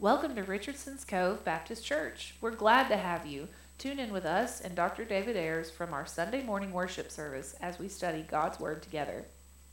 Welcome to Richardson's Cove Baptist Church. We're glad to have you. Tune in with us and Dr. David Ayers from our Sunday morning worship service as we study God's Word together.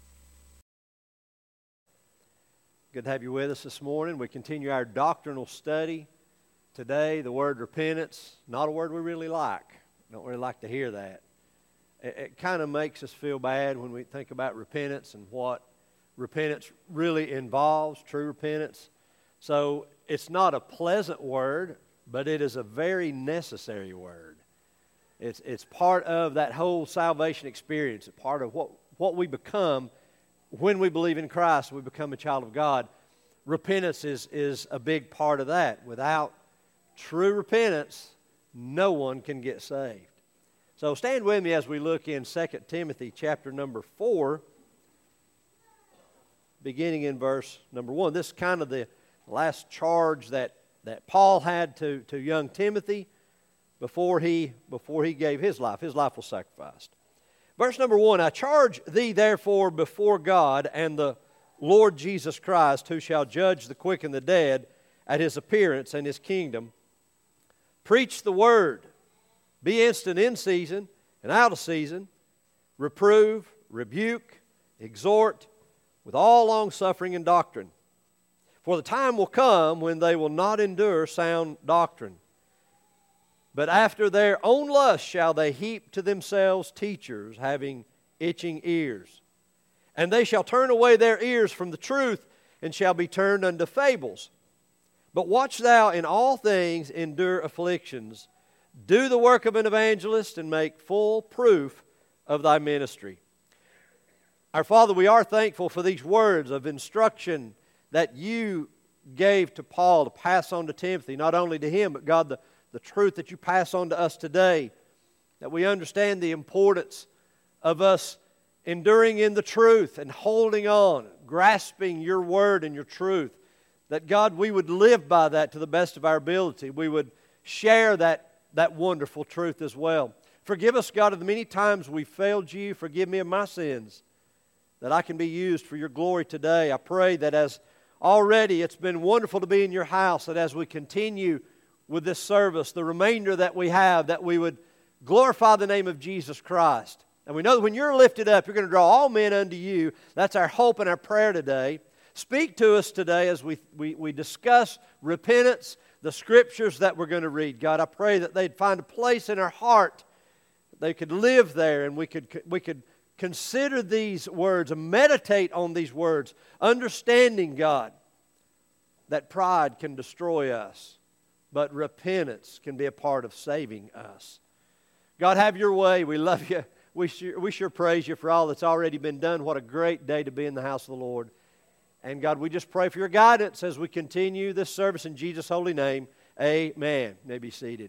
Good to have you with us this morning. We continue our doctrinal study. Today, the word repentance, not a word we really like. Don't really like to hear that. It kind of makes us feel bad when we think about repentance and what repentance really involves, true repentance. So it's not a pleasant word, but it is a very necessary word. It's part of that whole salvation experience, it's part of what we become when we believe in Christ, we become a child of God. Repentance is a big part of that. Without true repentance, no one can get saved. So stand with me as we look in 2 Timothy chapter number 4, beginning in verse number 1. This is kind of the last charge that Paul had to young Timothy before he gave his life. His life was sacrificed. Verse number 1, I charge thee therefore before God and the Lord Jesus Christ, who shall judge the quick and the dead at His appearance and His kingdom. Preach the word. Be instant in season and out of season. Reprove, rebuke, exhort with all longsuffering and doctrine. For the time will come when they will not endure sound doctrine, but after their own lust shall they heap to themselves teachers having itching ears. And they shall turn away their ears from the truth, and shall be turned unto fables. But watch thou in all things endure afflictions. Do the work of an evangelist, and make full proof of thy ministry. Our Father, we are thankful for these words of instruction that you gave to Paul to pass on to Timothy, not only to him, but God, the truth that you pass on to us today, that we understand the importance of us enduring in the truth and holding on, grasping your word and your truth, that God, we would live by that to the best of our ability. We would share that wonderful truth as well. Forgive us, God, of the many times we failed you. Forgive me of my sins, that I can be used for your glory today. I pray that as already it's been wonderful to be in your house, that as we continue with this service, the remainder that we have, that we would glorify the name of Jesus Christ. And we know that when you're lifted up, you're going to draw all men unto you. That's our hope and our prayer today. Speak to us today as we discuss repentance, the scriptures that we're going to read. God, I pray that they'd find a place in our heart, that they could live there, and we could consider these words and meditate on these words, understanding, God, that pride can destroy us, but repentance can be a part of saving us. God, have your way. We love you. We sure praise you for all that's already been done. What a great day to be in the house of the Lord. And God, we just pray for your guidance as we continue this service in Jesus' holy name. Amen. You may be seated.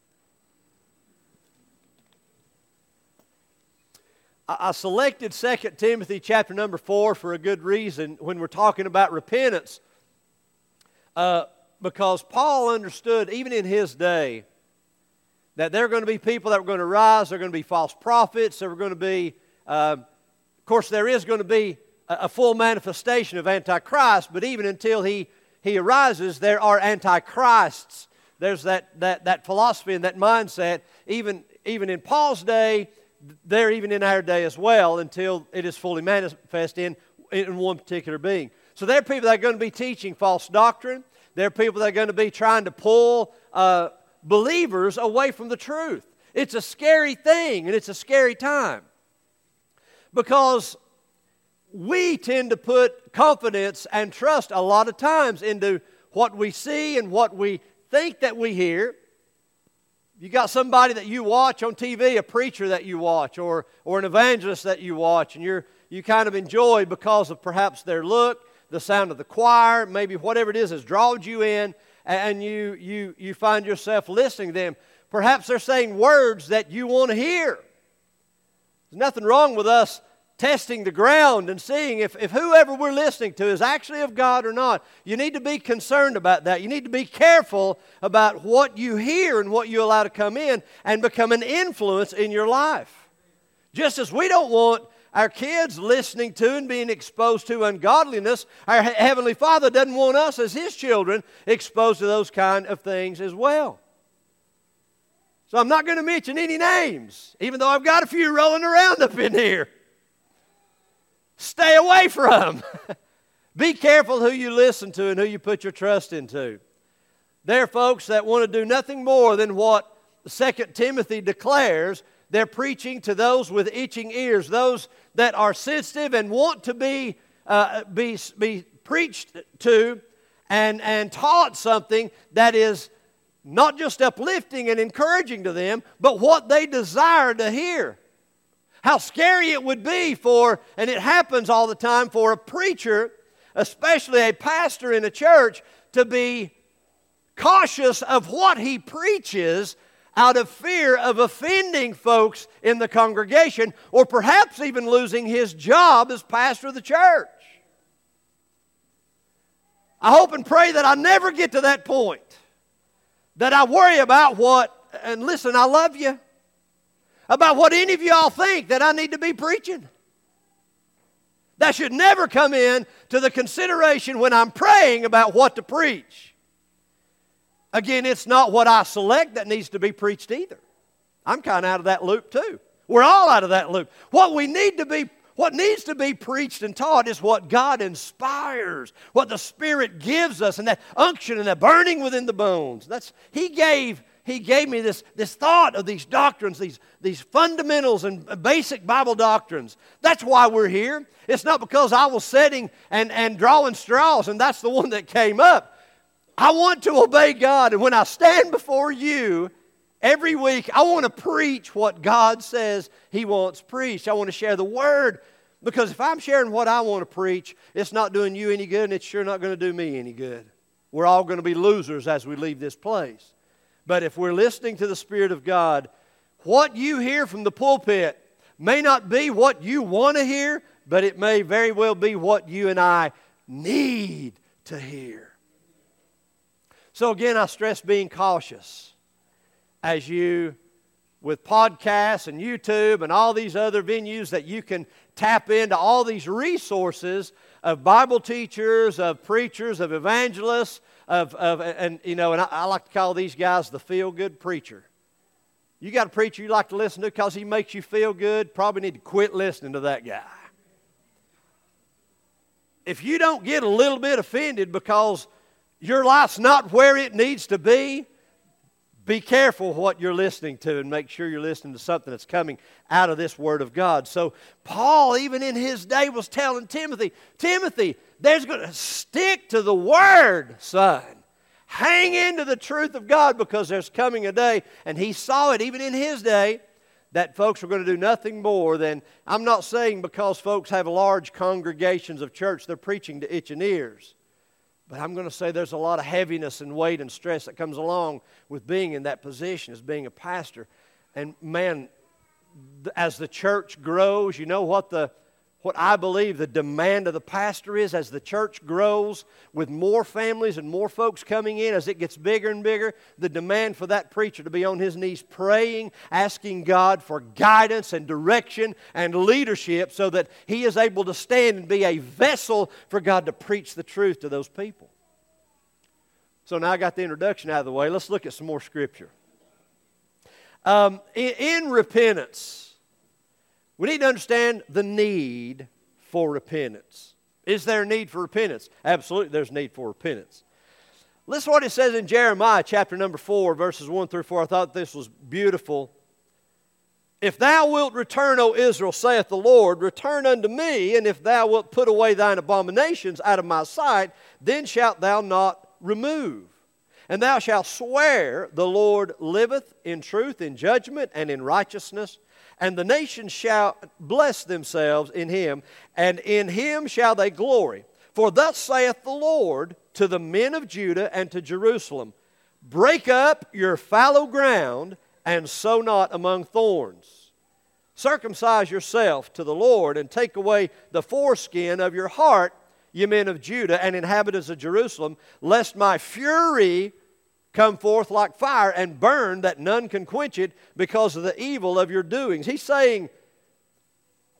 I selected 2 Timothy chapter number 4 for a good reason when we're talking about repentance. Because Paul understood, even in his day, that there are going to be people that are going to rise, there are going to be false prophets, there are going to be, of course, there is going to be a full manifestation of Antichrist, but even until he arises, there are Antichrists. There's that philosophy and that mindset, even in Paul's day, they're even in our day as well, until it is fully manifest in one particular being. So there are people that are going to be teaching false doctrine. There are people that are going to be trying to pull believers away from the truth. It's a scary thing, and it's a scary time. Because we tend to put confidence and trust a lot of times into what we see and what we think that we hear. You got somebody that you watch on TV, a preacher that you watch, or an evangelist that you watch, and you kind of enjoy because of perhaps their look, the sound of the choir, maybe whatever it is has drawn you in, and you find yourself listening to them. Perhaps they're saying words that you want to hear. There's nothing wrong with us testing the ground and seeing if whoever we're listening to is actually of God or not. You need to be concerned about that. You need to be careful about what you hear and what you allow to come in and become an influence in your life. Just as we don't want our kids listening to and being exposed to ungodliness, our Heavenly Father doesn't want us as His children exposed to those kind of things as well. So I'm not going to mention any names, even though I've got a few rolling around up in here. Stay away from. Be careful who you listen to and who you put your trust into. There are folks that want to do nothing more than what 2 Timothy declares. They're preaching to those with itching ears, those that are sensitive and want to be preached to and taught something that is not just uplifting and encouraging to them, but what they desire to hear. How scary it would be for, and it happens all the time, for a preacher, especially a pastor in a church, to be cautious of what he preaches out of fear of offending folks in the congregation, or perhaps even losing his job as pastor of the church. I hope and pray that I never get to that point, that I worry about what, and listen, I love you, about what any of y'all think that I need to be preaching. That should never come in to the consideration when I'm praying about what to preach. Again, it's not what I select that needs to be preached either. I'm kind of out of that loop too. We're all out of that loop. What needs to be preached and taught is what God inspires, what the Spirit gives us, and that unction and that burning within the bones. He gave me this thought of these doctrines, these fundamentals and basic Bible doctrines. That's why we're here. It's not because I was sitting and drawing straws and that's the one that came up. I want to obey God, and when I stand before you every week, I want to preach what God says He wants preached. I want to share the Word, because if I'm sharing what I want to preach, it's not doing you any good, and it's sure not going to do me any good. We're all going to be losers as we leave this place. But if we're listening to the Spirit of God, what you hear from the pulpit may not be what you want to hear, but it may very well be what you and I need to hear. So again, I stress being cautious as you, with podcasts and YouTube and all these other venues that you can tap into, all these resources of Bible teachers, of preachers, of evangelists, and I like to call these guys the feel-good preacher. You got a preacher you like to listen to because he makes you feel good, probably need to quit listening to that guy. If you don't get a little bit offended because your life's not where it needs to be careful what you're listening to and make sure you're listening to something that's coming out of this Word of God. So Paul, even in his day, was telling Timothy, there's going to stick to the Word, son. Hang into the truth of God, because there's coming a day, and he saw it even in his day, that folks were going to do nothing more than, I'm not saying because folks have large congregations of church, they're preaching to itching ears. But I'm going to say there's a lot of heaviness and weight and stress that comes along with being in that position as being a pastor. And man, as the church grows, you know what I believe the demand of the pastor is as the church grows, with more families and more folks coming in, as it gets bigger and bigger, the demand for that preacher to be on his knees praying, asking God for guidance and direction and leadership so that he is able to stand and be a vessel for God to preach the truth to those people. So now I got the introduction out of the way. Let's look at some more Scripture. In repentance, we need to understand the need for repentance. Is there a need for repentance? Absolutely, there's a need for repentance. Listen to what it says in Jeremiah chapter number 4, verses 1 through 4. I thought this was beautiful. If thou wilt return, O Israel, saith the Lord, return unto me, and if thou wilt put away thine abominations out of my sight, then shalt thou not remove. And thou shalt swear, the Lord liveth in truth, in judgment, and in righteousness. And the nations shall bless themselves in him, and in him shall they glory. For thus saith the Lord to the men of Judah and to Jerusalem, break up your fallow ground, and sow not among thorns. Circumcise yourself to the Lord, and take away the foreskin of your heart, ye men of Judah and inhabitants of Jerusalem, lest my fury come forth like fire and burn, that none can quench it, because of the evil of your doings. He's saying,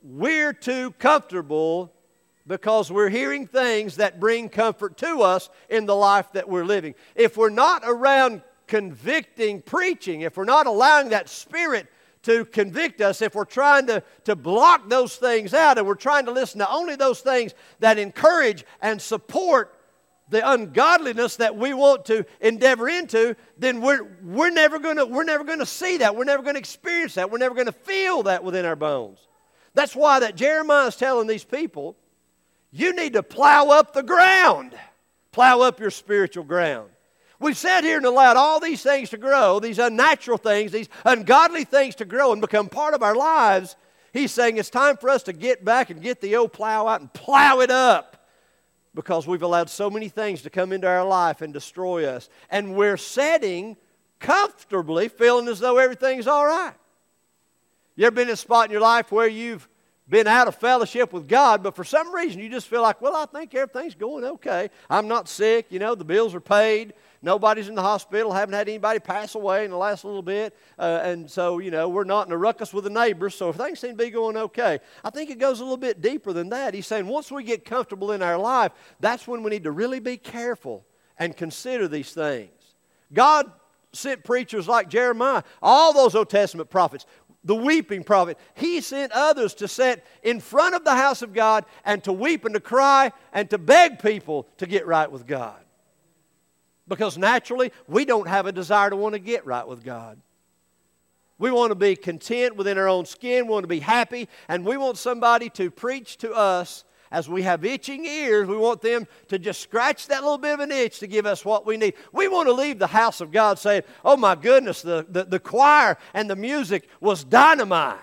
we're too comfortable because we're hearing things that bring comfort to us in the life that we're living. If we're not around convicting preaching, if we're not allowing that Spirit to convict us, if we're trying to block those things out and we're trying to listen to only those things that encourage and support the ungodliness that we want to endeavor into, then we're never going to see that. We're never going to experience that. We're never going to feel that within our bones. That's why that Jeremiah is telling these people, you need to plow up the ground. Plow up your spiritual ground. We've said here and allowed all these things to grow, these unnatural things, these ungodly things to grow and become part of our lives. He's saying it's time for us to get back and get the old plow out and plow it up, because we've allowed so many things to come into our life and destroy us. And we're sitting comfortably feeling as though everything's all right. You ever been in a spot in your life where you've been out of fellowship with God, but for some reason you just feel like, well, I think everything's going okay. I'm not sick, the bills are paid. Nobody's in the hospital, haven't had anybody pass away in the last little bit. And so, we're not in a ruckus with the neighbors, so things seem to be going okay. I think it goes a little bit deeper than that. He's saying once we get comfortable in our life, that's when we need to really be careful and consider these things. God sent preachers like Jeremiah, all those Old Testament prophets, the weeping prophet. He sent others to sit in front of the house of God and to weep and to cry and to beg people to get right with God. Because naturally, we don't have a desire to want to get right with God. We want to be content within our own skin. We want to be happy. And we want somebody to preach to us as we have itching ears. We want them to just scratch that little bit of an itch to give us what we need. We want to leave the house of God saying, oh my goodness, the choir and the music was dynamite.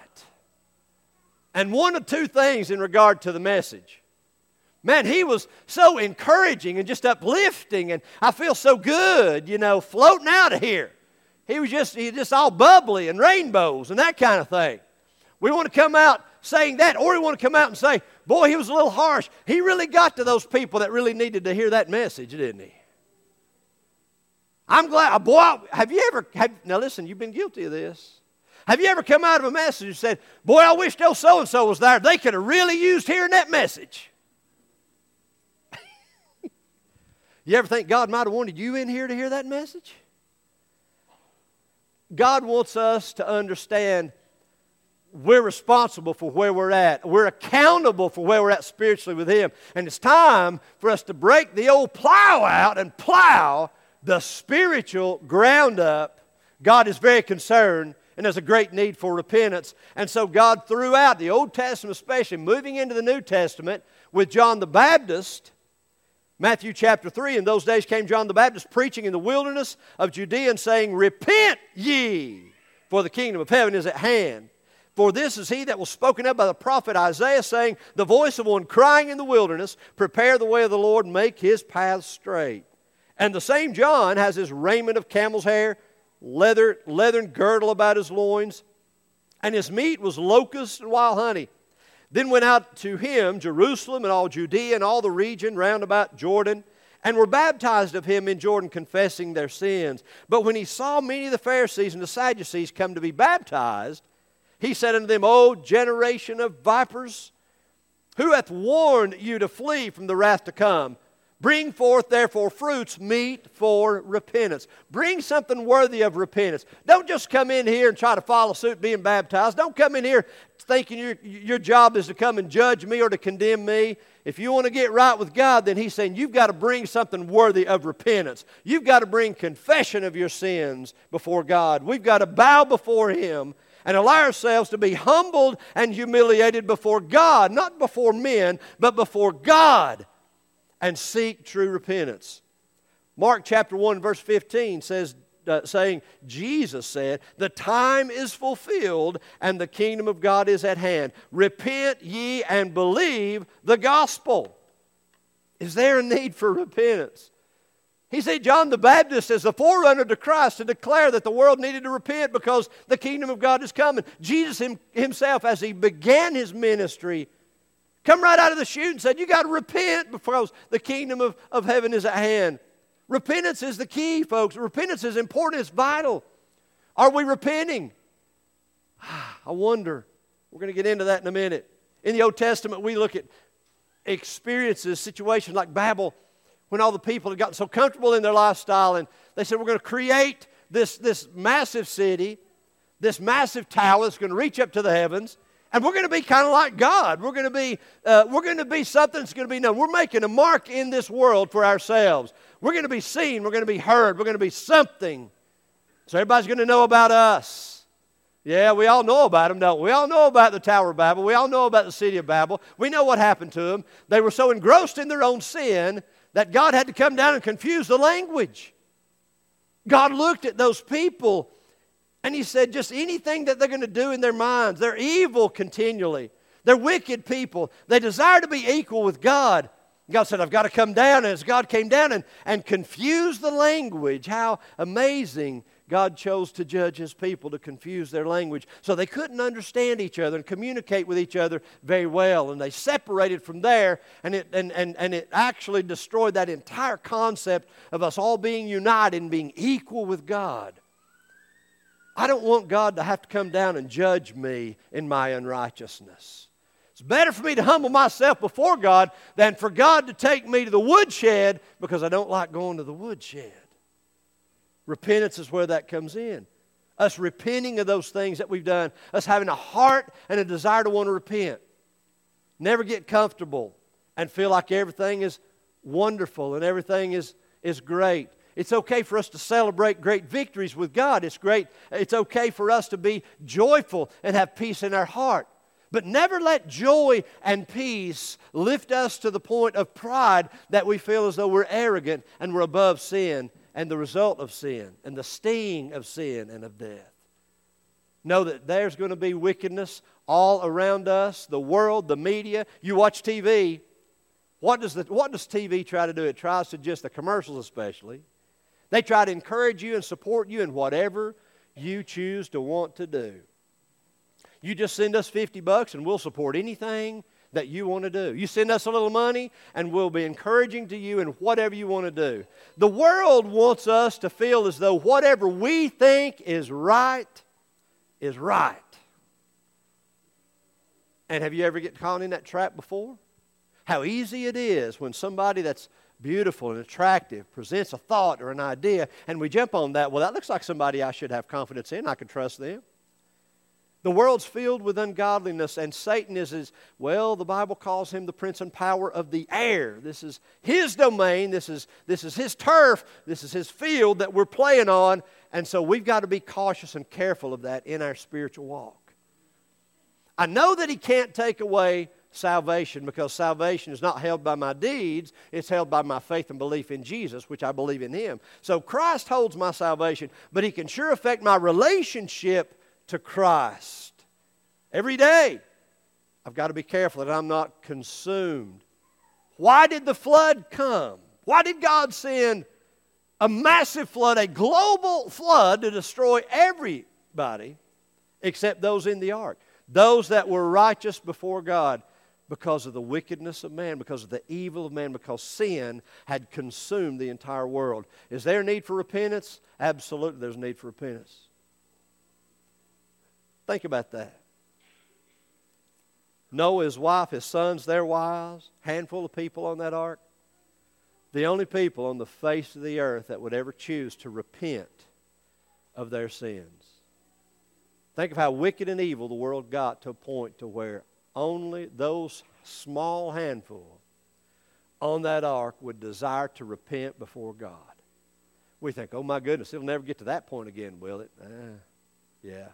And one of two things in regard to the message. Man, he was so encouraging and just uplifting, and I feel so good, floating out of here. He was just all bubbly and rainbows and that kind of thing. We want to come out saying that, or we want to come out and say, boy, he was a little harsh. He really got to those people that really needed to hear that message, didn't he? I'm glad, boy, now listen, you've been guilty of this. Have you ever come out of a message and said, boy, I wish those so-and-so was there. They could have really used hearing that message. You ever think God might have wanted you in here to hear that message? God wants us to understand we're responsible for where we're at. We're accountable for where we're at spiritually with Him. And it's time for us to break the old plow out and plow the spiritual ground up. God is very concerned, and there's a great need for repentance. And so God, throughout the Old Testament especially, moving into the New Testament with John the Baptist, Matthew chapter 3, in those days came John the Baptist preaching in the wilderness of Judea and saying, repent ye, for the kingdom of heaven is at hand. For this is he that was spoken of by the prophet Isaiah, saying, the voice of one crying in the wilderness, prepare the way of the Lord, make his paths straight. And the same John has his raiment of camel's hair, leathern girdle about his loins, and his meat was locusts and wild honey. Then went out to him Jerusalem and all Judea and all the region round about Jordan, and were baptized of him in Jordan, confessing their sins. But when he saw many of the Pharisees and the Sadducees come to be baptized, he said unto them, O generation of vipers, who hath warned you to flee from the wrath to come? Bring forth therefore fruits meet for repentance. Bring something worthy of repentance. Don't just come in here and try to follow suit being baptized. Don't come in here thinking your job is to come and judge me or to condemn me. If you want to get right with God, then He's saying you've got to bring something worthy of repentance. You've got to bring confession of your sins before God. We've got to bow before Him and allow ourselves to be humbled and humiliated before God, not before men, but before God, and seek true repentance. Mark chapter 1 verse 15 says, saying, Jesus said, the time is fulfilled and the kingdom of God is at hand. Repent ye and believe the gospel. Is there a need for repentance? He said John the Baptist is the forerunner to Christ to declare that the world needed to repent because the kingdom of God is coming. Jesus himself, as He began His ministry, come right out of the chute and said, you got to repent because the kingdom of heaven is at hand. Repentance is the key, folks. Repentance is important. It's vital. Are we repenting? I wonder. We're going to get into that in a minute. In the Old Testament, we look at experiences, situations like Babel, when all the people had gotten so comfortable in their lifestyle, and they said, we're going to create this massive city, this massive tower that's going to reach up to the heavens, and we're going to be kind of like God. We're going to be something that's going to be known. We're making a mark in this world for ourselves. We're going to be seen. We're going to be heard. We're going to be something. So everybody's going to know about us. Yeah, we all know about them, don't we? We all know about the Tower of Babel. We all know about the city of Babel. We know what happened to them. They were so engrossed in their own sin that God had to come down and confuse the language. God looked at those people and He said, just anything that they're going to do in their minds, they're evil continually. They're wicked people. They desire to be equal with God. God said, I've got to come down. And as God came down and confused the language, how amazing God chose to judge His people, to confuse their language. So they couldn't understand each other and communicate with each other very well. And they separated from there, and it actually destroyed that entire concept of us all being united and being equal with God. I don't want God to have to come down and judge me in my unrighteousness. It's better for me to humble myself before God than for God to take me to the woodshed because I don't like going to the woodshed. Repentance is where that comes in. Us repenting of those things that we've done. Us having a heart and a desire to want to repent. Never get comfortable and feel like everything is wonderful and everything is great. It's okay for us to celebrate great victories with God. It's okay for us to be joyful and have peace in our heart. But never let joy and peace lift us to the point of pride that we feel as though we're arrogant and we're above sin and the result of sin and the sting of sin and of death. Know that there's going to be wickedness all around us, the world, the media. You watch TV. What does TV try to do? It tries to just, the commercials especially, they try to encourage you and support you in whatever you choose to want to do. You just send us $50 and we'll support anything that you want to do. You send us a little money and we'll be encouraging to you in whatever you want to do. The world wants us to feel as though whatever we think is right is right. And have you ever get caught in that trap before? How easy it is when somebody that's beautiful and attractive presents a thought or an idea and we jump on that. Well, that looks like somebody I should have confidence in. I can trust them. The world's filled with ungodliness, and Satan is well, the Bible calls him the prince and power of the air. This is his domain. This is his turf. This is his field that we're playing on. And so we've got to be cautious and careful of that in our spiritual walk. I know that he can't take away salvation because salvation is not held by my deeds. It's held by my faith and belief in Jesus, which I believe in Him. So Christ holds my salvation, but He can sure affect my relationship to Christ. Every day, I've got to be careful that I'm not consumed. Why did the flood come? Why did God send a massive flood, a global flood to destroy everybody except those in the ark? Those that were righteous before God because of the wickedness of man, because of the evil of man, because sin had consumed the entire world. Is there a need for repentance? Absolutely, there's a need for repentance. Think about that. Noah, his wife, his sons, their wives, handful of people on that ark. The only people on the face of the earth that would ever choose to repent of their sins. Think of how wicked and evil the world got to a point to where only those small handful on that ark would desire to repent before God. We think, oh my goodness, it'll never get to that point again, will it? Yeah.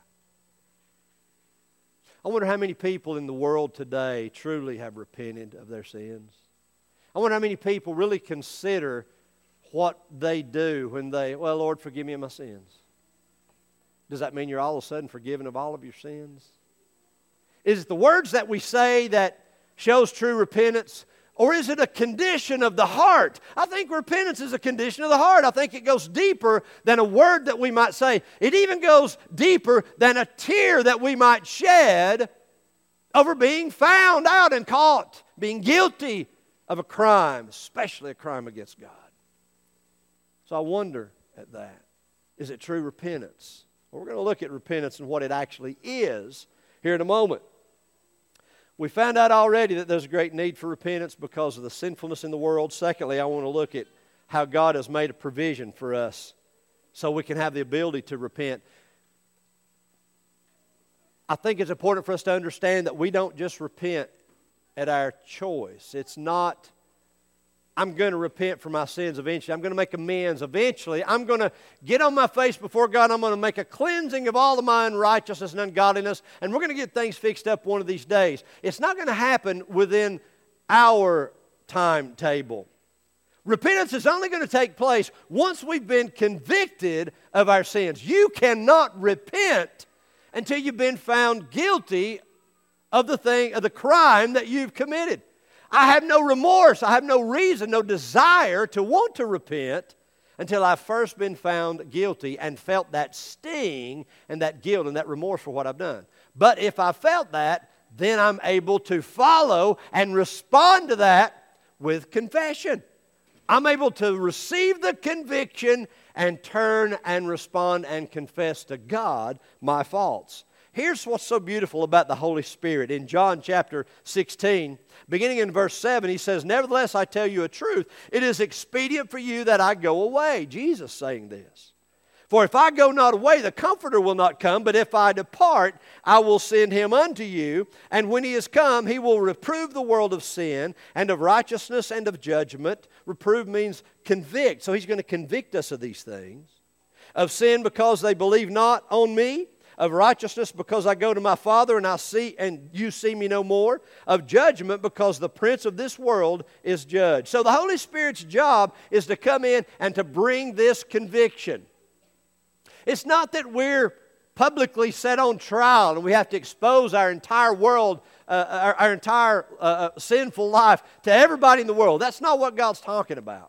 I wonder how many people in the world today truly have repented of their sins. I wonder how many people really consider what they do when they, well, Lord, forgive me of my sins. Does that mean you're all of a sudden forgiven of all of your sins? Is it the words that we say that shows true repentance? Or is it a condition of the heart? I think repentance is a condition of the heart. I think it goes deeper than a word that we might say. It even goes deeper than a tear that we might shed over being found out and caught, being guilty of a crime, especially a crime against God. So I wonder at that. Is it true repentance? Well, we're going to look at repentance and what it actually is here in a moment. We found out already that there's a great need for repentance because of the sinfulness in the world. Secondly, I want to look at how God has made a provision for us so we can have the ability to repent. I think it's important for us to understand that we don't just repent at our choice. It's not, I'm going to repent for my sins eventually. I'm going to make amends eventually. I'm going to get on my face before God. I'm going to make a cleansing of all of my unrighteousness and ungodliness, and we're going to get things fixed up one of these days. It's not going to happen within our timetable. Repentance is only going to take place once we've been convicted of our sins. You cannot repent until you've been found guilty of the crime that you've committed. I have no remorse, I have no reason, no desire to want to repent until I've first been found guilty and felt that sting and that guilt and that remorse for what I've done. But if I felt that, then I'm able to follow and respond to that with confession. I'm able to receive the conviction and turn and respond and confess to God my faults. Here's what's so beautiful about the Holy Spirit. In John chapter 16, beginning in verse 7, he says, "Nevertheless, I tell you a truth. It is expedient for you that I go away." Jesus saying this. "For if I go not away, the Comforter will not come. But if I depart, I will send him unto you. And when he is come, he will reprove the world of sin and of righteousness and of judgment." Reprove means convict. So he's going to convict us of these things. "Of sin, because they believe not on me. Of righteousness, because I go to my Father and you see me no more. Of judgment, because the prince of this world is judged." So the Holy Spirit's job is to come in and to bring this conviction. It's not that we're publicly set on trial and we have to expose our entire world, our entire sinful life to everybody in the world. That's not what God's talking about.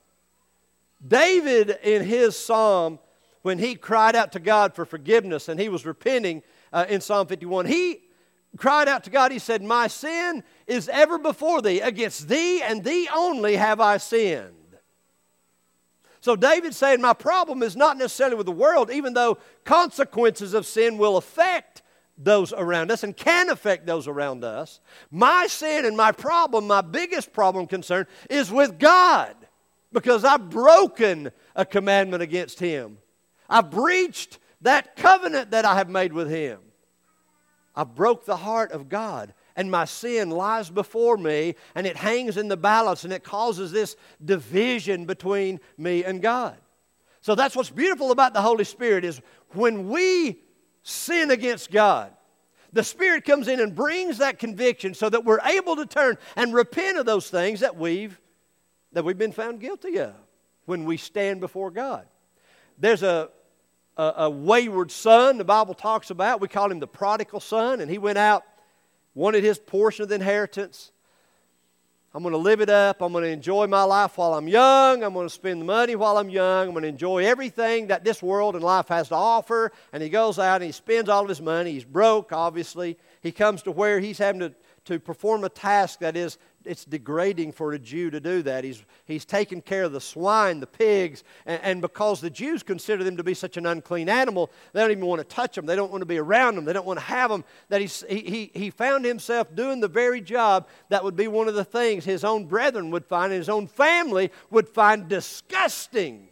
David, in his psalm, when he cried out to God for forgiveness and he was repenting in Psalm 51, he cried out to God. He said, "My sin is ever before thee. Against thee and thee only have I sinned." So David's saying, my problem is not necessarily with the world, even though consequences of sin will affect those around us and can affect those around us. My sin and my problem, my biggest problem concern, is with God, because I've broken a commandment against Him. I've breached that covenant that I have made with Him. I broke the heart of God, and my sin lies before me, and it hangs in the balance, and it causes this division between me and God. So that's what's beautiful about the Holy Spirit, is when we sin against God, the Spirit comes in and brings that conviction so that we're able to turn and repent of those things that we've been found guilty of when we stand before God. There's a wayward son the Bible talks about. We call him the prodigal son, and he went out, wanted his portion of the inheritance. I'm going to live it up. I'm going to enjoy my life while I'm young. I'm going to spend the money while I'm young. I'm going to enjoy everything that this world and life has to offer. And he goes out and he spends all of his money. He's broke, obviously. He comes to where he's having to perform a task that is, it's degrading for a Jew to do that. He's taking care of the swine, the pigs, and because the Jews consider them to be such an unclean animal, they don't even want to touch them. They don't want to be around them. They don't want to have them. That he found himself doing the very job that would be one of the things his own brethren would find and his own family would find disgusting.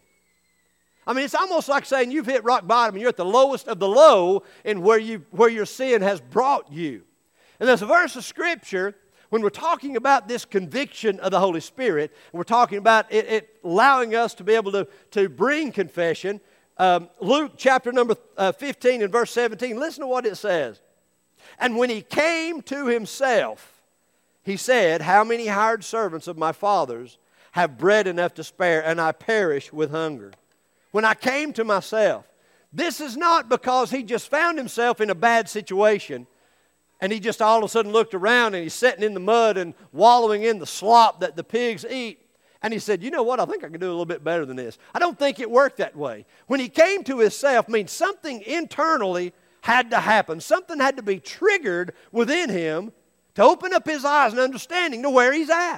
I mean, it's almost like saying you've hit rock bottom and you're at the lowest of the low in where your sin has brought you. And there's a verse of Scripture, when we're talking about this conviction of the Holy Spirit, and we're talking about it allowing us to be able to bring confession, Luke chapter number 15 and verse 17, listen to what it says. "And when he came to himself, he said, How many hired servants of my father's have bread enough to spare, and I perish with hunger? When I came to myself." This is not because he just found himself in a bad situation and he just all of a sudden looked around and he's sitting in the mud and wallowing in the slop that the pigs eat. And he said, you know what, I think I can do a little bit better than this. I don't think it worked that way. When he came to himself means something internally had to happen. Something had to be triggered within him to open up his eyes and understanding to where he's at.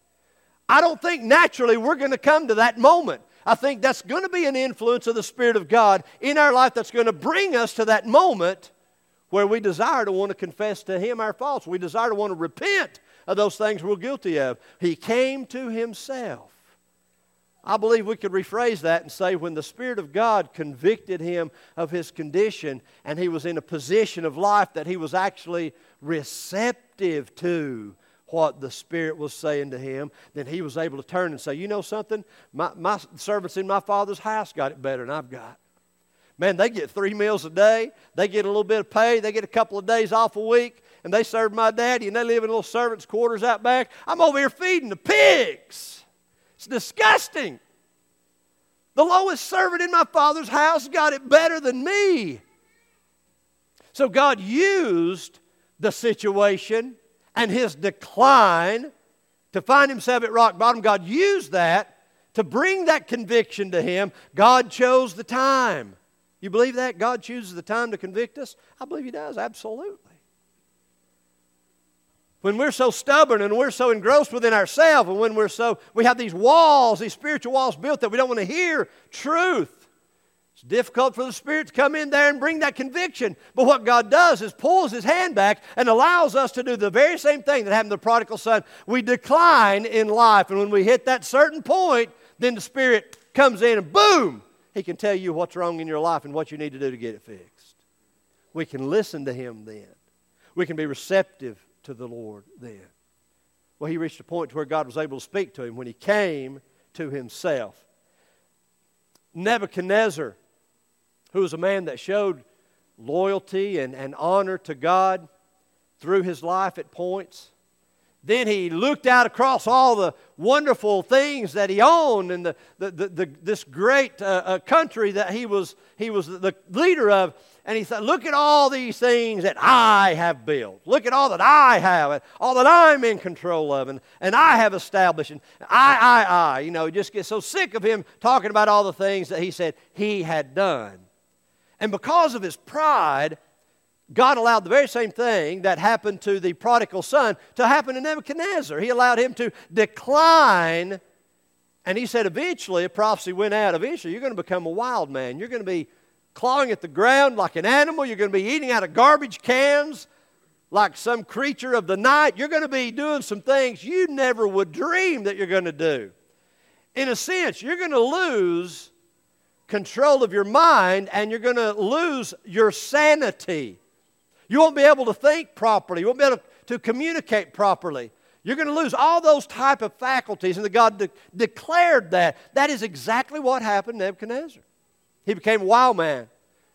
I don't think naturally we're going to come to that moment. I think that's going to be an influence of the Spirit of God in our life that's going to bring us to that moment where we desire to want to confess to Him our faults. We desire to want to repent of those things we're guilty of. He came to Himself. I believe we could rephrase that and say when the Spirit of God convicted him of his condition and he was in a position of life that he was actually receptive to what the Spirit was saying to him, then he was able to turn and say, you know something? My servants in my Father's house got it better than I've got. Man, they get 3 meals a day. They get a little bit of pay. They get a couple of days off a week. And they serve my daddy and they live in little servants' quarters out back. I'm over here feeding the pigs. It's disgusting. The lowest servant in my Father's house got it better than me. So God used the situation and his decline to find himself at rock bottom. God used that to bring that conviction to him. God chose the time. You believe that? God chooses the time to convict us? I believe He does, absolutely. When we're so stubborn and we're so engrossed within ourselves and when we have these walls, these spiritual walls built that we don't want to hear truth. It's difficult for the Spirit to come in there and bring that conviction. But what God does is pulls His hand back and allows us to do the very same thing that happened to the prodigal son. We decline in life, and when we hit that certain point, then the Spirit comes in and boom, He can tell you what's wrong in your life and what you need to do to get it fixed. We can listen to Him then. We can be receptive to the Lord then. Well, he reached a point to where God was able to speak to him when he came to himself. Nebuchadnezzar, who was a man that showed loyalty and honor to God through his life at points. Then he looked out across all the wonderful things that he owned and this great country that he was the leader of. And he said, look at all these things that I have built. Look at all that I have, all that I'm in control of, and I have established. And I. You know, he just gets so sick of him talking about all the things that he said he had done. And because of his pride, God allowed the very same thing that happened to the prodigal son to happen to Nebuchadnezzar. He allowed him to decline. And he said eventually, a prophecy went out, eventually you're going to become a wild man. You're going to be clawing at the ground like an animal. You're going to be eating out of garbage cans like some creature of the night. You're going to be doing some things you never would dream that you're going to do. In a sense, you're going to lose control of your mind and you're going to lose your sanity. You won't be able to think properly. You won't be able to communicate properly. You're going to lose all those type of faculties, and God declared that. That is exactly what happened to Nebuchadnezzar. He became a wild man.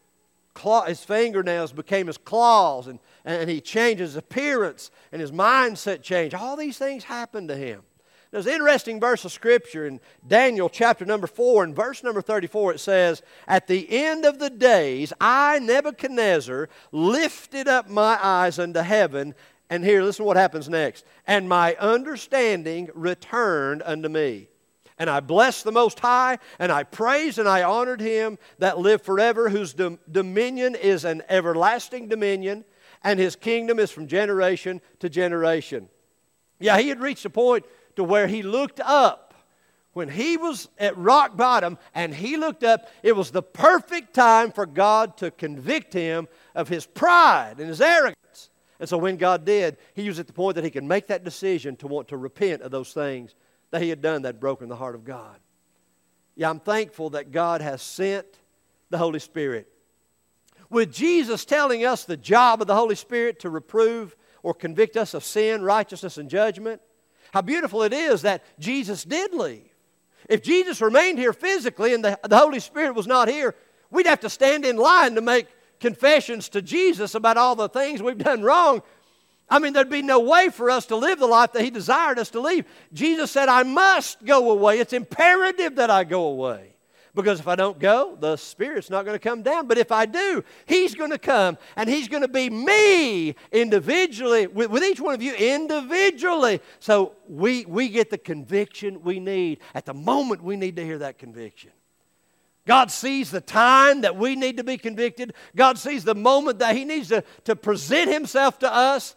His fingernails became his claws, and he changed his appearance, and his mindset changed. All these things happened to him. There's an interesting verse of Scripture in Daniel chapter number 4, and verse number 34, it says, at the end of the days, I, Nebuchadnezzar, lifted up my eyes unto heaven, and here, listen to what happens next. And my understanding returned unto me. And I blessed the Most High, and I praised and I honored Him that lived forever, whose dominion is an everlasting dominion, and His kingdom is from generation to generation. Yeah, he had reached a point to where he looked up. When he was at rock bottom and he looked up, it was the perfect time for God to convict him of his pride and his arrogance. And so when God did, he was at the point that he could make that decision to want to repent of those things that he had done that had broken the heart of God. Yeah, I'm thankful that God has sent the Holy Spirit. With Jesus telling us the job of the Holy Spirit to reprove or convict us of sin, righteousness, and judgment, how beautiful it is that Jesus did leave. If Jesus remained here physically and the Holy Spirit was not here, we'd have to stand in line to make confessions to Jesus about all the things we've done wrong. I mean, there'd be no way for us to live the life that He desired us to live. Jesus said, I must go away. It's imperative that I go away. Because if I don't go, the Spirit's not going to come down. But if I do, He's going to come and He's going to be me individually, with each one of you individually. So we get the conviction we need at the moment we need to hear that conviction. God sees the time that we need to be convicted. God sees the moment that He needs to present Himself to us.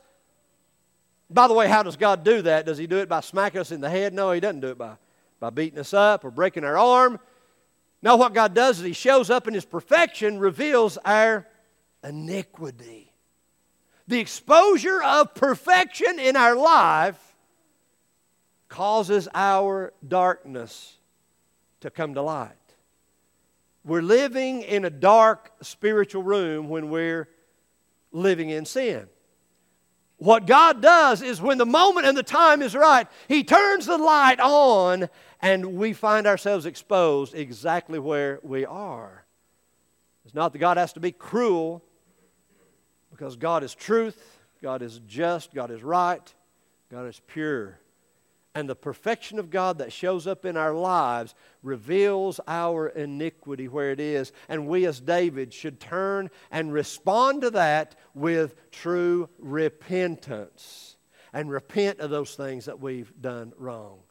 By the way, how does God do that? Does He do it by smacking us in the head? No, He doesn't do it by beating us up or breaking our arm. No, what God does is He shows up in His perfection, reveals our iniquity. The exposure of perfection in our life causes our darkness to come to light. We're living in a dark spiritual room when we're living in sin. What God does is when the moment and the time is right, He turns the light on and we find ourselves exposed exactly where we are. It's not that God has to be cruel, because God is truth, God is just, God is right, God is pure. And the perfection of God that shows up in our lives reveals our iniquity where it is. And we as David should turn and respond to that with true repentance. And repent of those things that we've done wrong.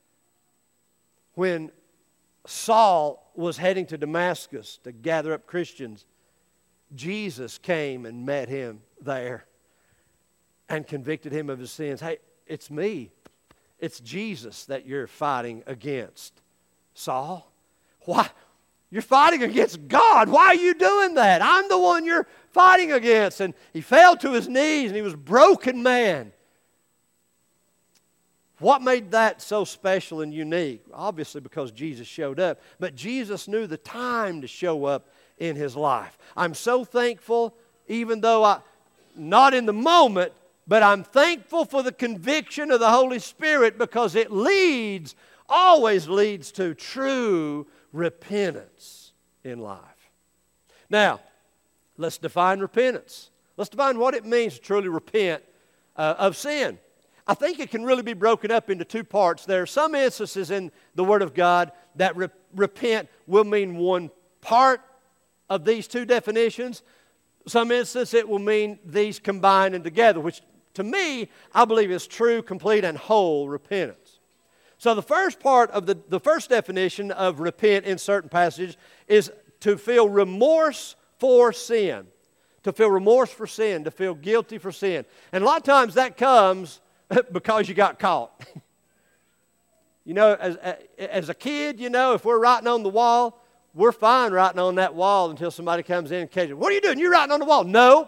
When Saul was heading to Damascus to gather up Christians, Jesus came and met him there and convicted him of his sins. Hey, it's me. It's Jesus that you're fighting against, Saul. Why? You're fighting against God. Why are you doing that? I'm the one you're fighting against. And he fell to his knees and he was a broken man. What made that so special and unique? Obviously because Jesus showed up. But Jesus knew the time to show up in his life. I'm so thankful, even though not in the moment, but I'm thankful for the conviction of the Holy Spirit, because it always leads to true repentance in life. Now, let's define repentance. Let's define what it means to truly repent of sin. I think it can really be broken up into two parts. There are some instances in the Word of God that repent will mean one part of these two definitions. Some instances it will mean these combined and together, which to me, I believe is true, complete, and whole repentance. So the first part of the first definition of repent in certain passages is to feel remorse for sin. To feel remorse for sin, to feel guilty for sin. And a lot of times that comes because you got caught. You know, as a kid, you know, if we're writing on the wall, we're fine writing on that wall until somebody comes in and catches it. What are you doing? You're writing on the wall. No.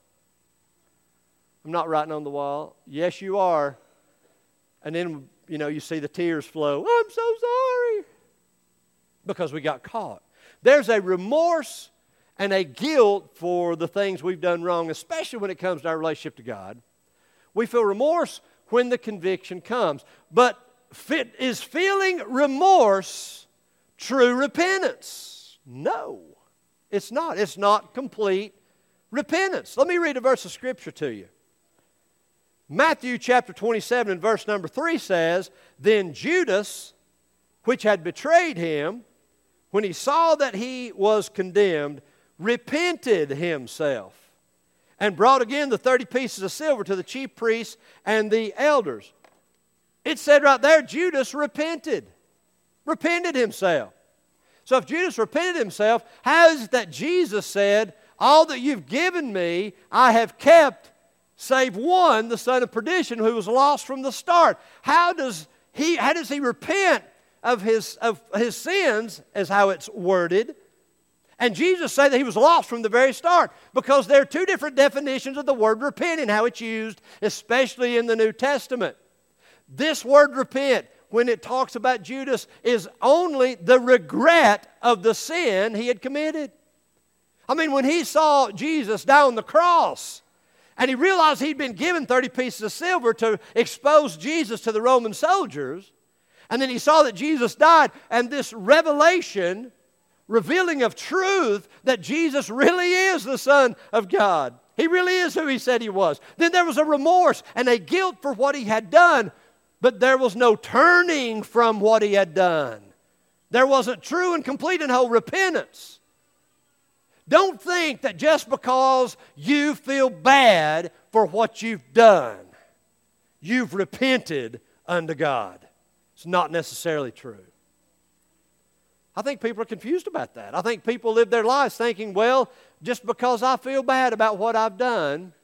I'm not writing on the wall. Yes, you are. And then, you know, you see the tears flow. I'm so sorry. Because we got caught. There's a remorse and a guilt for the things we've done wrong, especially when it comes to our relationship to God. We feel remorse when the conviction comes. But is feeling remorse true repentance? No, it's not. It's not complete repentance. Let me read a verse of Scripture to you. Matthew chapter 27 and verse number 3 says, Then Judas, which had betrayed him, when he saw that he was condemned, repented himself, and brought again the 30 pieces of silver to the chief priests and the elders. It said right there, Judas repented himself. So if Judas repented himself, how is it that Jesus said, All that you've given me, I have kept, save one, the son of perdition, who was lost from the start? How does he repent of his sins, as how it's worded? And Jesus said that he was lost from the very start, because there are two different definitions of the word repent and how it's used, especially in the New Testament. This word repent, when it talks about Judas, is only the regret of the sin he had committed. I mean, when he saw Jesus die on the cross, and he realized he'd been given 30 pieces of silver to expose Jesus to the Roman soldiers, and then he saw that Jesus died, and this revelation, revealing of truth that Jesus really is the Son of God. He really is who he said he was. Then there was a remorse and a guilt for what he had done, but there was no turning from what he had done. There wasn't true and complete and whole repentance. Don't think that just because you feel bad for what you've done, you've repented unto God. It's not necessarily true. I think people are confused about that. I think people live their lives thinking, well, just because I feel bad about what I've done,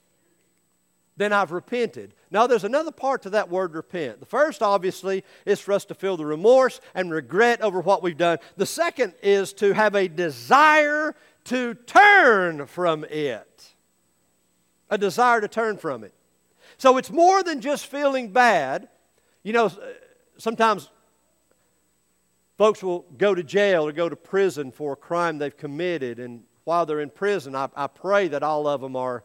then I've repented. Now, there's another part to that word repent. The first, obviously, is for us to feel the remorse and regret over what we've done. The second is to have a desire to turn from it. a desire to turn from it. So it's more than just feeling bad. You know, sometimes folks will go to jail or go to prison for a crime they've committed, and while they're in prison, I pray that all of them are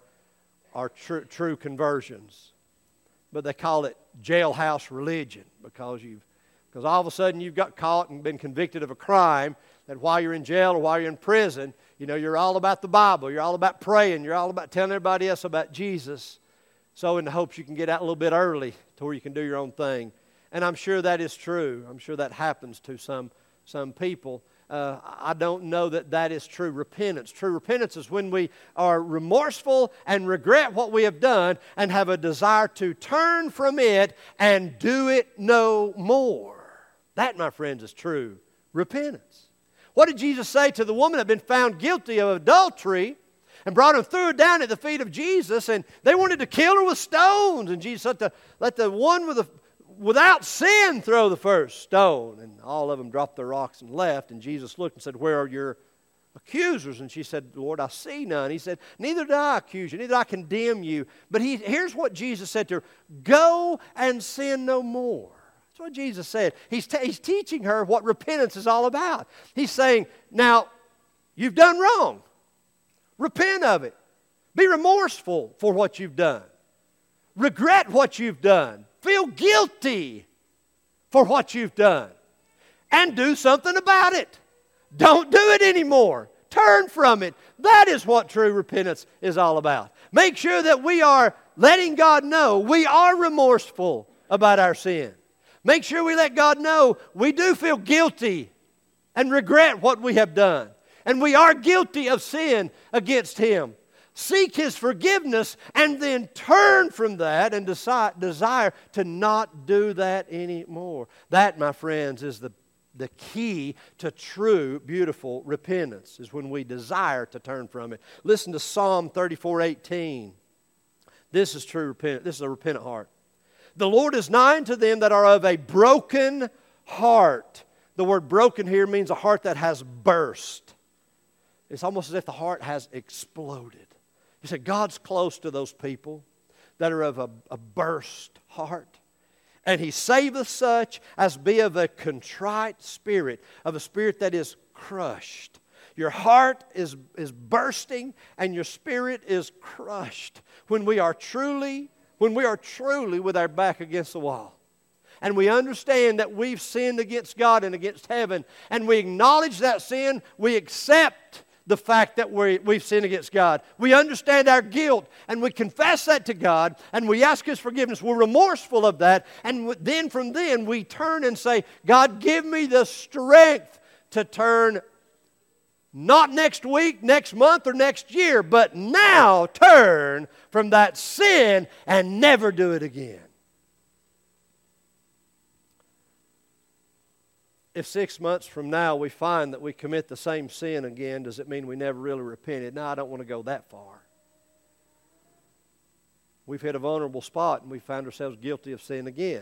true conversions. But they call it jailhouse religion because all of a sudden you've got caught and been convicted of a crime that while you're in jail or while you're in prison, you know, you're all about the Bible, you're all about praying, you're all about telling everybody else about Jesus. So in the hopes you can get out a little bit early to where you can do your own thing. And I'm sure that is true. I'm sure that happens to some people. I don't know that is true repentance. True repentance is when we are remorseful and regret what we have done and have a desire to turn from it and do it no more. That, my friends, is true repentance. What did Jesus say to the woman that had been found guilty of adultery and brought her threw her down at the feet of Jesus, and they wanted to kill her with stones, and Jesus said, let the one without sin throw the first stone. And all of them dropped their rocks and left, and Jesus looked and said, where are your accusers? And she said, Lord, I see none. He said, neither do I accuse you, neither do I condemn you. But here's what Jesus said to her, go and sin no more. That's what Jesus said. He's teaching her what repentance is all about. He's saying, now, you've done wrong. Repent of it. Be remorseful for what you've done. Regret what you've done. Feel guilty for what you've done. And do something about it. Don't do it anymore. Turn from it. That is what true repentance is all about. Make sure that we are letting God know we are remorseful about our sin. Make sure we let God know we do feel guilty and regret what we have done. And we are guilty of sin against Him. Seek His forgiveness and then turn from that and desire to not do that anymore. That, my friends, is the key to true, beautiful repentance, is when we desire to turn from it. Listen to Psalm 34:18. This is true repentance. This is a repentant heart. The Lord is nigh to them that are of a broken heart. The word broken here means a heart that has burst. It's almost as if the heart has exploded. He said, God's close to those people that are of a burst heart. And He saveth such as be of a contrite spirit, of a spirit that is crushed. Your heart is bursting and your spirit is crushed when we are truly with our back against the wall. And we understand that we've sinned against God and against heaven. And we acknowledge that sin. We accept the fact that we've sinned against God. We understand our guilt, and we confess that to God, and we ask His forgiveness. We're remorseful of that, and then from then we turn and say, God, give me the strength to turn, not next week, next month, or next year, but now turn from that sin and never do it again. If 6 months from now we find that we commit the same sin again, does it mean we never really repented? No, I don't want to go that far. We've hit a vulnerable spot and we found ourselves guilty of sin again.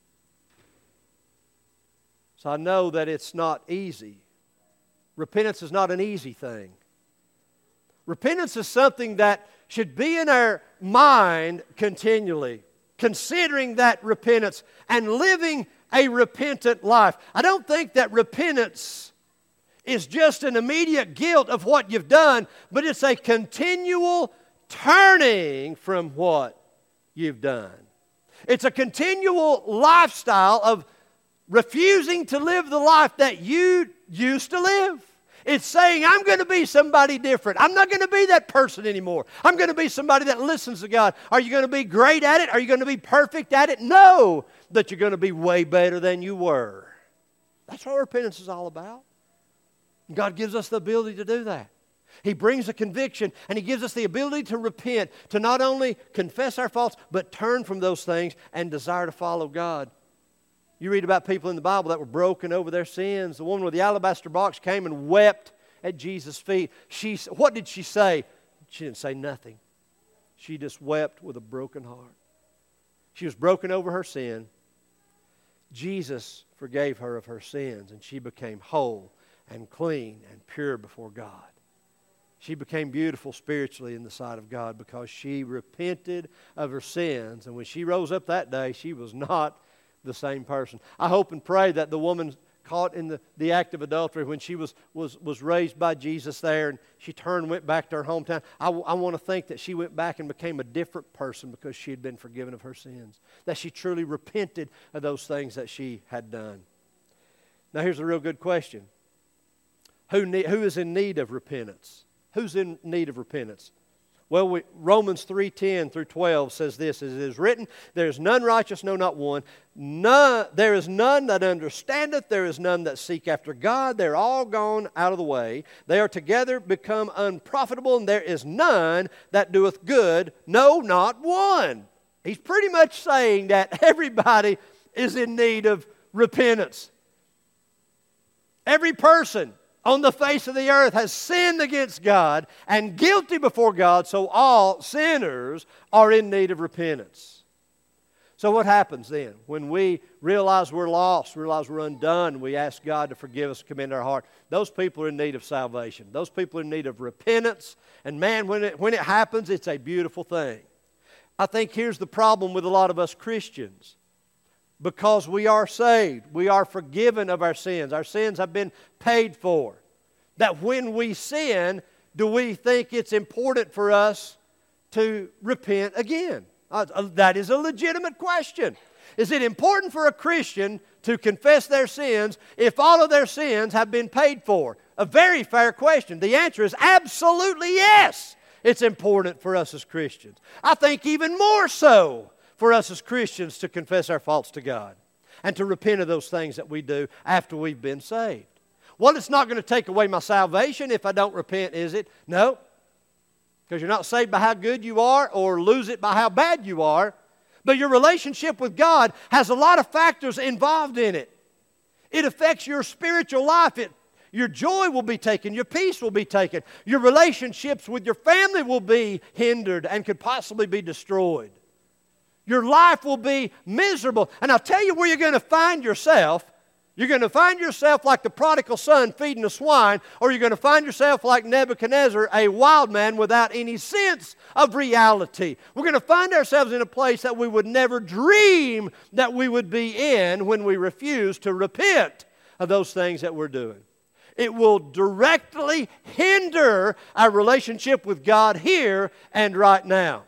So I know that it's not easy. Repentance is not an easy thing. Repentance is something that should be in our mind continually, considering that repentance and living a repentant life. I don't think that repentance is just an immediate guilt of what you've done, but it's a continual turning from what you've done. It's a continual lifestyle of refusing to live the life that you used to live. It's saying, I'm going to be somebody different. I'm not going to be that person anymore. I'm going to be somebody that listens to God. Are you going to be great at it? Are you going to be perfect at it? No, that you're going to be way better than you were. That's what repentance is all about. God gives us the ability to do that. He brings a conviction, and He gives us the ability to repent, to not only confess our faults, but turn from those things and desire to follow God. You read about people in the Bible that were broken over their sins. The woman with the alabaster box came and wept at Jesus' feet. What did she say? She didn't say nothing. She just wept with a broken heart. She was broken over her sin. Jesus forgave her of her sins, and she became whole and clean and pure before God. She became beautiful spiritually in the sight of God because she repented of her sins. And when she rose up that day, she was not the same person. I hope and pray that the woman caught in the act of adultery when she was raised by Jesus there and she turned and went back to her hometown, I want to think that she went back and became a different person because she had been forgiven of her sins. That she truly repented of those things that she had done. Now here's a real good question. Who is in need of repentance? Who's in need of repentance? Well, Romans 3:10 through 12 says this, as it is written, there is none righteous, no, not one. There is none that understandeth, there is none that seek after God. They're all gone out of the way. They are together become unprofitable, and there is none that doeth good, no, not one. He's pretty much saying that everybody is in need of repentance. Every person on the face of the earth has sinned against God and guilty before God, so all sinners are in need of repentance. So what happens then? When we realize we're lost, realize we're undone, we ask God to forgive us, commend our heart, those people are in need of salvation. Those people are in need of repentance. And man, when it happens, it's a beautiful thing. I think here's the problem with a lot of us Christians. Because we are saved, we are forgiven of our sins. Our sins have been paid for. That when we sin, do we think it's important for us to repent again? That is a legitimate question. Is it important for a Christian to confess their sins if all of their sins have been paid for? A very fair question. The answer is absolutely yes. It's important for us as Christians. I think even more so for us as Christians to confess our faults to God and to repent of those things that we do after we've been saved. Well, it's not going to take away my salvation if I don't repent, is it? No, because you're not saved by how good you are or lose it by how bad you are. But your relationship with God has a lot of factors involved in it. It affects your spiritual life. Your joy will be taken. Your peace will be taken. Your relationships with your family will be hindered and could possibly be destroyed. Your life will be miserable. And I'll tell you where you're going to find yourself. You're going to find yourself like the prodigal son feeding the swine, or you're going to find yourself like Nebuchadnezzar, a wild man without any sense of reality. We're going to find ourselves in a place that we would never dream that we would be in when we refuse to repent of those things that we're doing. It will directly hinder our relationship with God here and right now.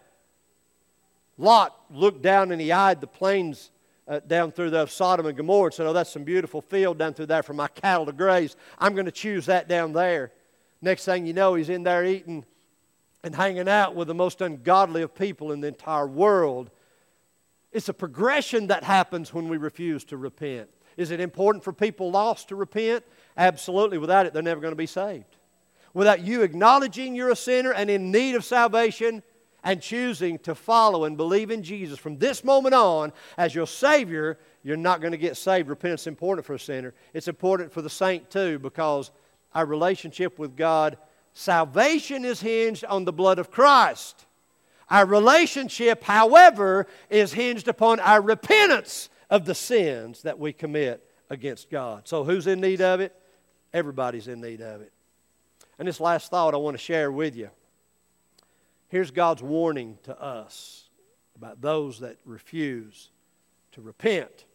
Lot looked down and he eyed the plains down through the Sodom and Gomorrah and said, oh, that's some beautiful field down through there for my cattle to graze. I'm going to choose that down there. Next thing you know, he's in there eating and hanging out with the most ungodly of people in the entire world. It's a progression that happens when we refuse to repent. Is it important for people lost to repent? Absolutely. Without it, they're never going to be saved. Without you acknowledging you're a sinner and in need of salvation, and choosing to follow and believe in Jesus from this moment on as your Savior, you're not going to get saved. Repentance is important for a sinner. It's important for the saint too, because our relationship with God, salvation is hinged on the blood of Christ. Our relationship, however, is hinged upon our repentance of the sins that we commit against God. So who's in need of it? Everybody's in need of it. And this last thought I want to share with you. Here's God's warning to us about those that refuse to repent.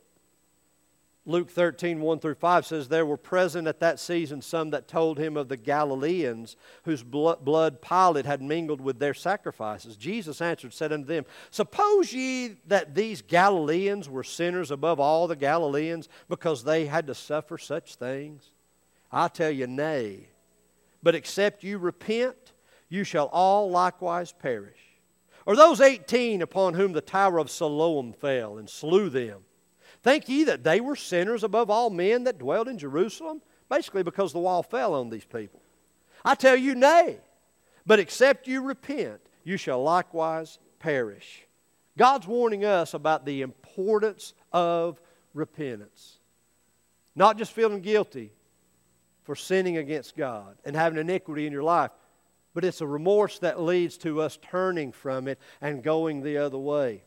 Luke 13, 1 through 5 says, there were present at that season some that told him of the Galileans whose blood Pilate had mingled with their sacrifices. Jesus answered, said unto them, suppose ye that these Galileans were sinners above all the Galileans because they had to suffer such things? I tell you, nay. But except you repent, you shall all likewise perish. Or those 18 upon whom the tower of Siloam fell and slew them, think ye that they were sinners above all men that dwelled in Jerusalem? Basically because the wall fell on these people. I tell you, nay. But except you repent, you shall likewise perish. God's warning us about the importance of repentance. Not just feeling guilty for sinning against God and having iniquity in your life, but it's a remorse that leads to us turning from it and going the other way.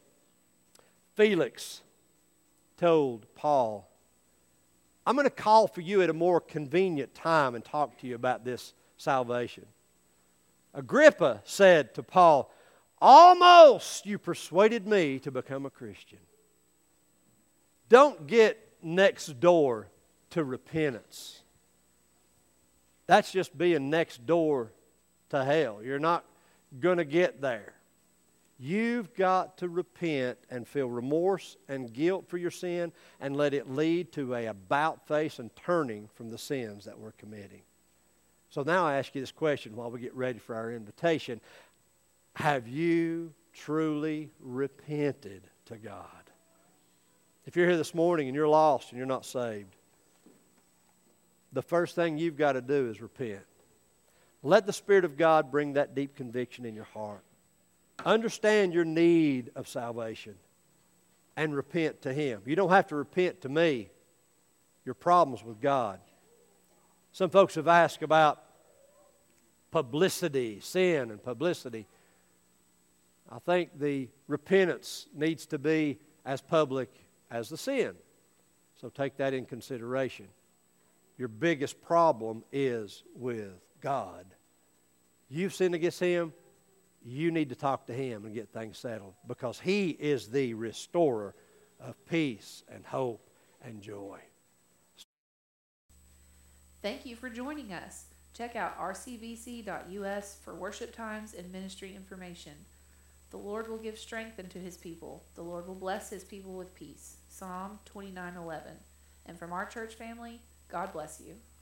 Felix told Paul, I'm going to call for you at a more convenient time and talk to you about this salvation. Agrippa said to Paul, "Almost you persuaded me to become a Christian." Don't get next door to repentance. That's just being next door to hell. You're not going to get there. You've got to repent and feel remorse and guilt for your sin and let it lead to a about-face and turning from the sins that we're committing. So now I ask you this question while we get ready for our invitation. Have you truly repented to God? If you're here this morning and you're lost and you're not saved, the first thing you've got to do is repent. Let the Spirit of God bring that deep conviction in your heart. Understand your need of salvation and repent to Him. You don't have to repent to me. Your problem's with God. Some folks have asked about publicity, sin and publicity. I think the repentance needs to be as public as the sin. So take that in consideration. Your biggest problem is with God. You've sinned against Him. You need to talk to Him and get things settled because He is the restorer of peace and hope and joy. Thank you for joining us. Check out rcbc.us for worship times and ministry information. The Lord will give strength unto His people. The Lord will bless His people with peace. Psalm 29:11. And from our church family, God bless you.